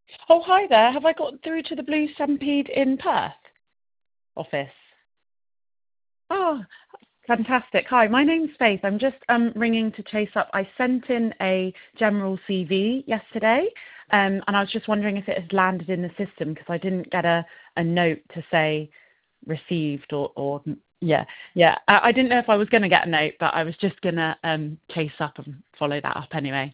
Oh, hi there. Have I got through to the Blue Stampede in Perth office? Oh, fantastic. Hi, my name's Faith. I'm just ringing to chase up. I sent in a general CV yesterday, and I was just wondering if it has landed in the system because I didn't get a note to say received or yeah, yeah. I didn't know if I was going to get a note, but I was just going to chase up and follow that up anyway.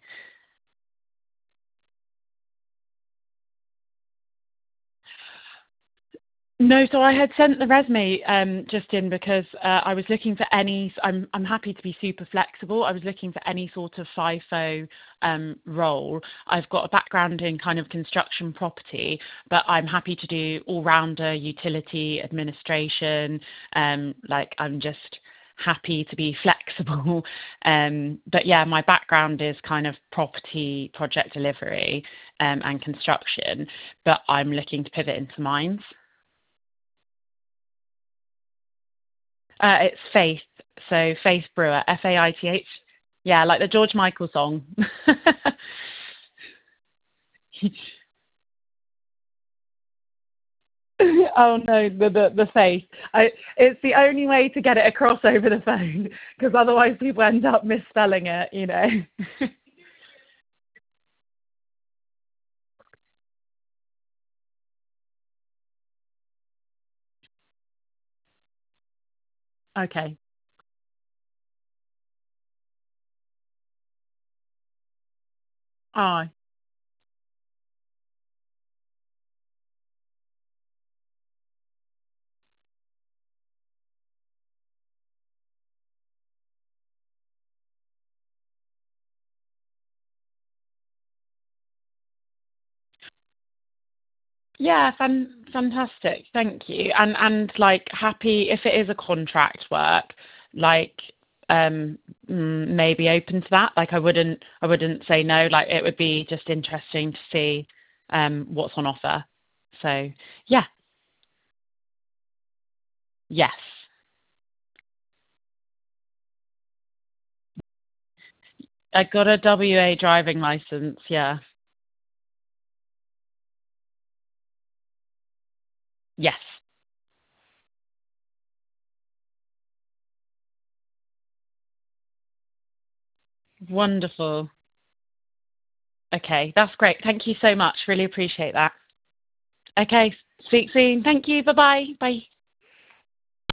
No, so I had sent the resume just in because I was looking for any. I'm happy to be super flexible. I was looking for any sort of FIFO role. I've got a background in kind of construction property, but I'm happy to do all rounder utility administration. Like I'm just happy to be flexible. But yeah, my background is kind of property project delivery and construction, but I'm looking to pivot into mines. It's Faith. So Faith Brewer, Faith. Yeah, like the George Michael song. Oh no, the Faith. It's the only way to get it across over the phone because otherwise people end up misspelling it. Okay. Oh, yeah, fantastic. Thank you. And like happy if it is a contract work, like maybe open to that. Like I wouldn't say no. Like it would be just interesting to see what's on offer. So yeah, yes. I got a WA driving license, yeah. Yes. Wonderful. Okay, that's great. Thank you so much. Really appreciate that. Okay, speak soon. Thank you. Bye-bye. Bye.